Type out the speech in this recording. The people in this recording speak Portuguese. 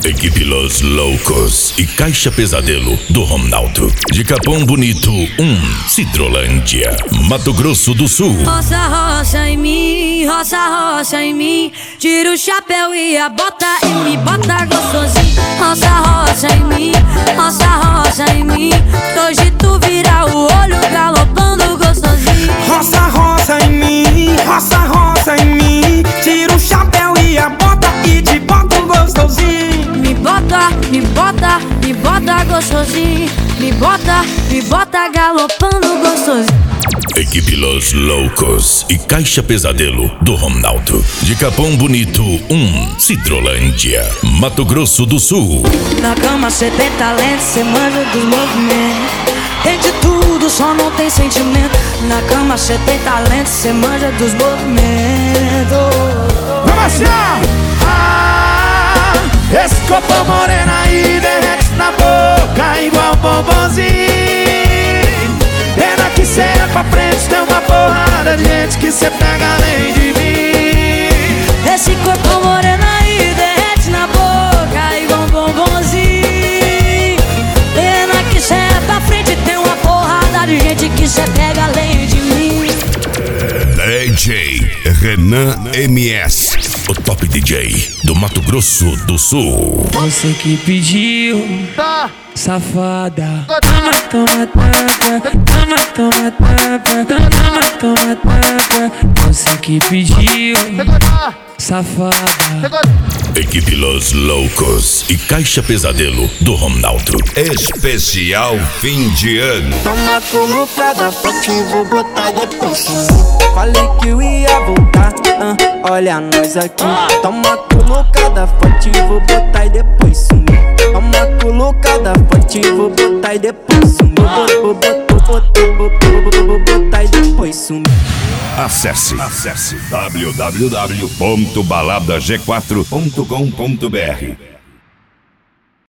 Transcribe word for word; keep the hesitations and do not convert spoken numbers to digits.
Equipe Los Loucos e Caixa Pesadelo do Ronaldo. De Capão Bonito, um, Cidrolândia, Mato Grosso do Sul. Roça, roça em mim, roça, roça em mim. Tira o chapéu e a bota e me bota gostosinho. Roça, roça em mim, roça, roça em mim. Hoje tu vira o olho galopando gostosinho. Roça, roça em mim, roça, roça em mim. Tira o chapéu e a bota e te bota gostosinho. Me bota, me bota, me bota gostosinho. Me bota, me bota galopando gostosinho. Equipe Los Loucos e Caixa Pesadelo do Ronaldo. De Capão Bonito, um, Cidrolândia, Mato Grosso do Sul. Na cama cê tem talento, cê manja dos movimentos. Tem de tudo, só não tem sentimento. Na cama cê tem talento, cê manja dos movimentos. Vamos achar! Ah, esse corpo morena aí derrete na boca igual bombonzinho. Pena que cê é pra frente, tem uma porrada de gente que cê pega além de mim. Esse corpo moreno aí derrete na boca igual um bombonzinho. Pena que cê é pra frente, tem uma porrada de gente que cê pega além de mim. D J Renan M S, o top D J do Mato Grosso do Sul. Você que pediu, safada. Toma, toma, tapa. Toma, toma, tapa. Toma, toma, tapa. Você que pediu, safada. Equipe Los Loucos e Caixa Pesadelo do Ronaldo. Especial fim de ano. Toma colocada, forte, vou botar depois. Falei que eu ia voltar, uh, olha nós aqui. Toma colocada, forte, vou botar e depois sumir. Toma colocada, forte, vou botar e depois sumir. Vou botar e depois sumir. Acesse, acesse w w w ponto balada g quatro ponto com ponto b r.